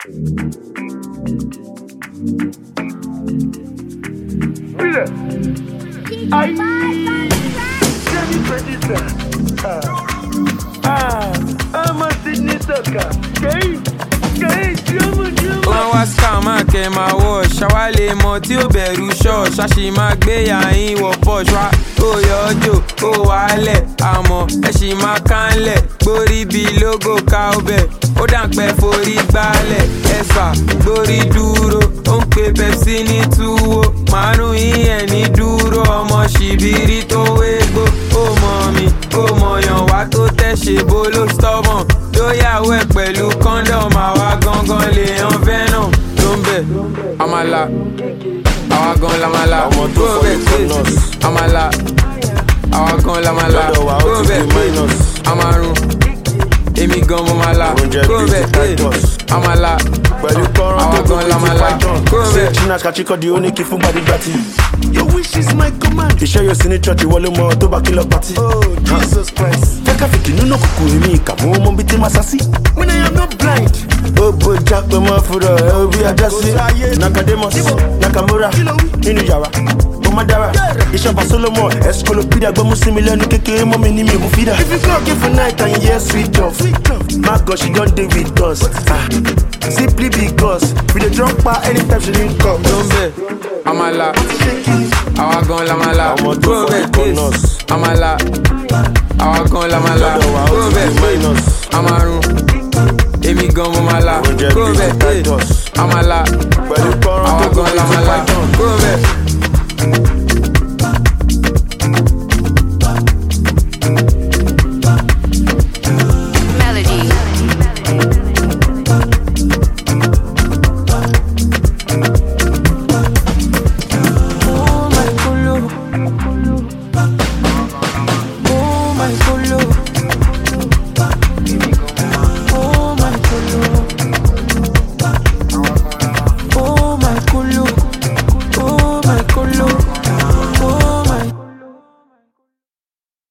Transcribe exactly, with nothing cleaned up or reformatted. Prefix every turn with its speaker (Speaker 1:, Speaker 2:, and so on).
Speaker 1: Ah, I'm a Sydney sucker. Okay? Okay,
Speaker 2: wọ́n wá scammer kẹ́ máa wọ̀ ṣàwálé mọ́ tí ó bẹ̀rù ṣọ́ ṣáṣì máa gbé yàyín wọ̀ pọ̀ ṣá ó yọ ọjọ́ ó wálẹ̀ àmọ́ ẹ ṣì máa kánlẹ̀ gbórí bíi logo cowbell ó dàpẹ́ forí gbálẹ̀ ẹ̀sà gbórí dúró ó ń pe Pepsi ní túwó márùn yíyẹn ní dúró ọmọ ṣìbírí tó wégbó ó mọ̀ mi ó mọ̀yàn wá tó tẹ̀ ṣe bó ló stubborn lóyàwó ẹ̀ pẹ̀lú condom àwa gangan lè yan venom ló ń bẹ̀ àmàlà àwa gan lamala tó bẹ̀ tètè àmàlà àwa gan lamala tó bẹ̀ tètè àmàrùn èmi gan mo máa la tó bẹ̀ tètè àmàlà àwa gan lamala tó bẹ̀.
Speaker 3: China kachiko di oniki fún gbadigbati. Your wish is my command. Iṣẹ́ yóò sí ní church ìwọlé mọ́ tó bá kí lọ pati. Oh Jesus Christ. Fẹ́ká fìkì nínú kòkò èmi ìkàmú ọmọ bíi tí máa sá sí. When I am not blind. Ó bójá pé mọ́ fúnra ẹ̀ ó bí ajá sí. Nakademus, Nakamura, nínú yàrá. Madara, Ishaba Solomon, Escolopedia, go Muslim, Keke, mommy, me, Mufida. If you go give for night and yes, sweet love. My God, she don't deal with us. Ah, simply because we the drunk bar anytime she didn't come.
Speaker 2: Don't Amala, our gun Lamala, go back, Amala, our gun Lamala, go back, Amaru, Emi gun Mala, go back, Amala, our gun Lamala.